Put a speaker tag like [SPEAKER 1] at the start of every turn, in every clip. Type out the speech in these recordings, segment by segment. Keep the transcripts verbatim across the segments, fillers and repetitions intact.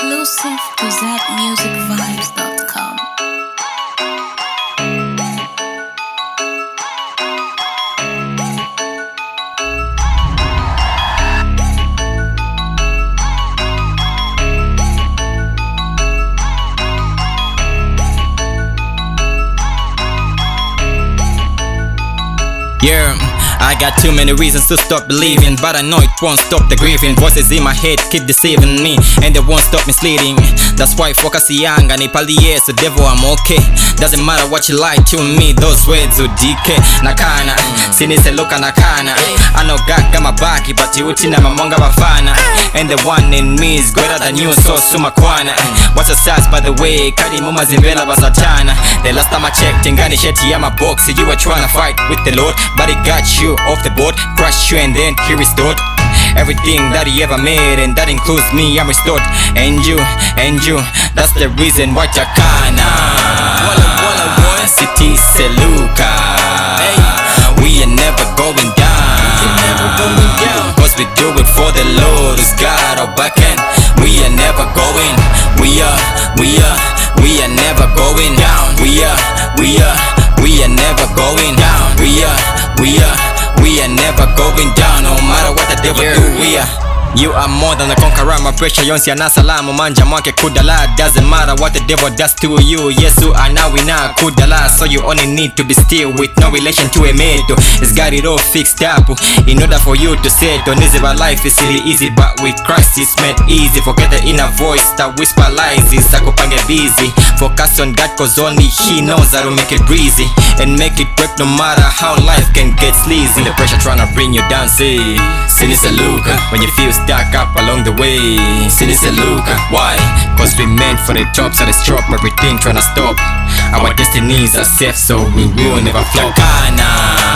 [SPEAKER 1] Exclusive to zap music vibes dot com.
[SPEAKER 2] Yeah, I got too many reasons to stop believing, but I know it won't stop the grieving. Voices in my head keep deceiving me, and they won't stop misleading. That's why focus young and ipalie, so devil I'm okay. Doesn't matter what you lie to me, those words will decay. Nakana, sinise loka nakana. I know God got my back, but you utina mamonga bafana. And the one in me is greater than you, so sumakwana. What's the size by the way, kadi muma zimbela basatana. The last time I checked, ingani sheti ya my box, you were trying to fight with the Lord, but he got you off the board, crushed you and then he restored everything that he ever made, and that includes me. I'm restored, and you, and you, that's the reason why Chakana City Seluka. We are never going down, cause we do it for the Lord who's got our back, and we are never going, we are, we are, we are never going down, we are, we are, we are never going down, we are, we are, we are never going down, no matter what the devil yeah. do, we are. You are more than a conqueror, my pressure yonsi anasalamu manja mwake kudala. Doesn't matter what the devil does to you, Yesu anawina kudala. So you only need to be still with no relation to a medo. It's got it all fixed up in order for you to settle. Niziba life is really easy, but with Christ it's made easy. Forget the inner voice that whisper lies, it's akupange busy. Focus on God cause only he knows how to make it breezy and make it work no matter how life can get sleazy. The pressure trying to bring you down, say Sinisa Luka. When you feel stuck up along the way, Sinisa Luka. Why? Cause we meant for the top, so let's drop everything trying to stop. Our destinies are safe, so we will never flop. Kana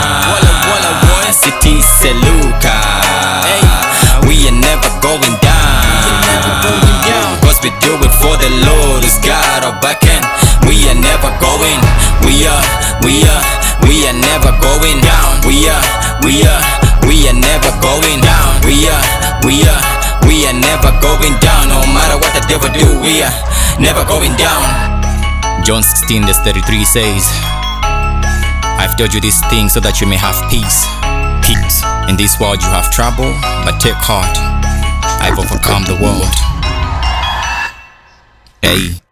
[SPEAKER 2] City Seluka. We are never going down, cause we do it for the Lord who's got our back, and we are never going, we are, we are, we are never going down, we are, we are, we are never going down, we are, we are, we are never going down, no matter what the devil do, we are never going down. John sixteen verse thirty-three says, I've told you these things so that you may have peace. Peace. In this world you have trouble, but take heart, I've overcome the world. Hey.